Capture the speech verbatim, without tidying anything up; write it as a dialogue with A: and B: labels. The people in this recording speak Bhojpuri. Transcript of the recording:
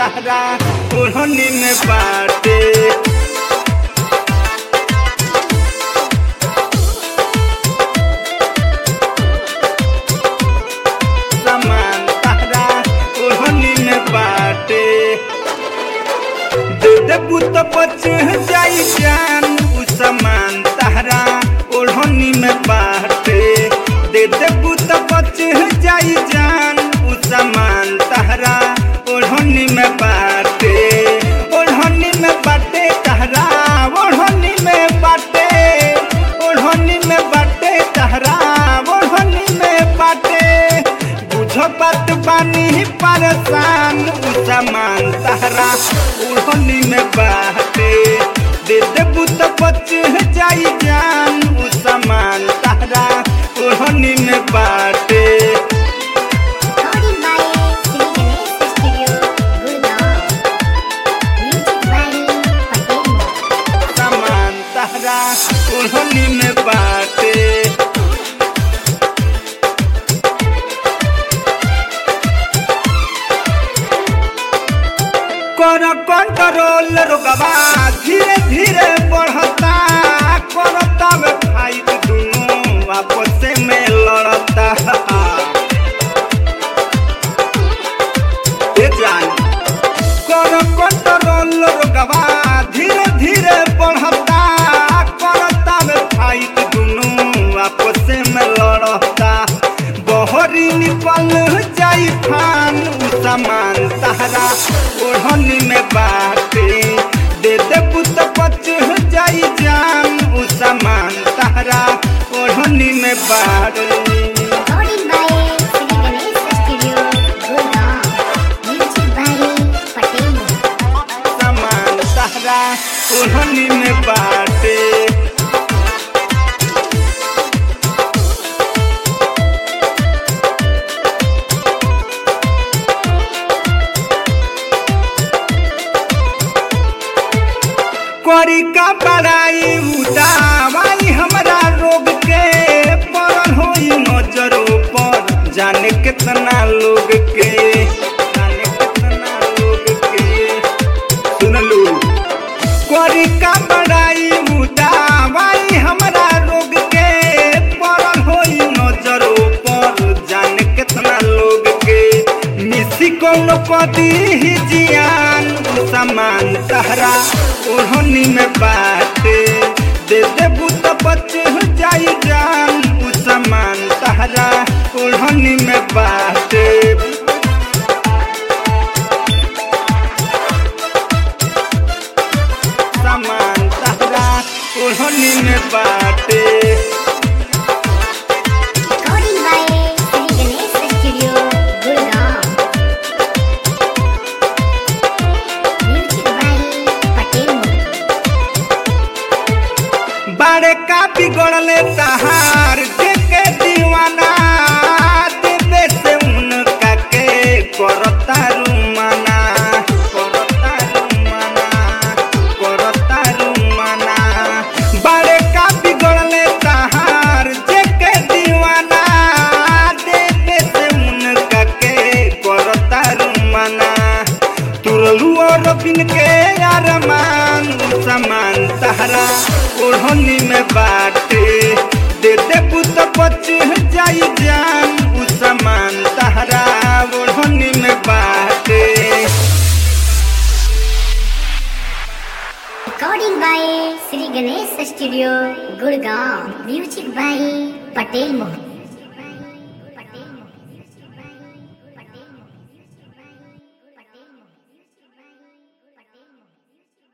A: तहरा ओढ़नी में बाटे। सामान तहरा ओढ़नी में बाटे। दे देबू तो बच जाई जान उ सामान तहरा ओढ़नी में बाटे। दे देबू तो बच जाई जान उ सामान तहरा ओढ़नी में बाटे। ओढ़नी में बाटे तहरा ओढ़नी में बाटे। ओढ़नी में बाटे तहरा ओढ़नी में बाटे। बुझो बात बानी परेशान उ सामान तहरा ओढ़नी में बाटे। दे देबू तो बच जाई जान उ सामान तहरा ओढ़नी में बाटे। सामान तहरा ओढ़नी में बाटे। कर कंट्रोल रोगवा धीरे धीरे बढ़ता। करता में फाइट दोनों आपस में लड़ता। ए जान कर कंट्रोल रोगवा धीरे धीरे बढ़ता। करता में फाइट दोनों आपस में लड़ता। बहरी निकल जाई फान उ सामान तहरा ओढ़नी में बाटे। दे देबू तो बच जाई जान उ सामान तहरा ओढ़नी में बाटे। सामान तहरा ओढ़नी में बाटे। करी का बड़ाई उदावाई हमरा रोग के। पड़ल होई नजरों पर जाने कितना लोग के। जाने कितना लोग के सुन लो। करी का बड़ाई उदावाई हमरा रोग के। पड़ल होई नजरों पर जाने कितना लोग के। मिसी कोनो कदी ही जियान उ सामान तहरा ओढ़नी में बाटे। दे देबू तो बच जाई जान उ सामान तहरा ओढ़नी में बाटे। सामान तहरा ओढ़नी में बाटे। बारे का बिगड़ले तहार देखे दीवाना। देवे से उनका के करता रुमाना। करता रुमाना करता रुमाना। बारे का बिगड़ले तहार देखे दीवाना। देवे से उनका के करता रुमाना। तुरलू और बिन के अरमान उ सामान तहरा ओढ़नी में बाटे। दे देबू तो बच जाई जान उ सामान तहरा ओढ़नी में बाटे।
B: Recording by Sri Ganesh Studio, Gurgaon. Music by Patel Mohan.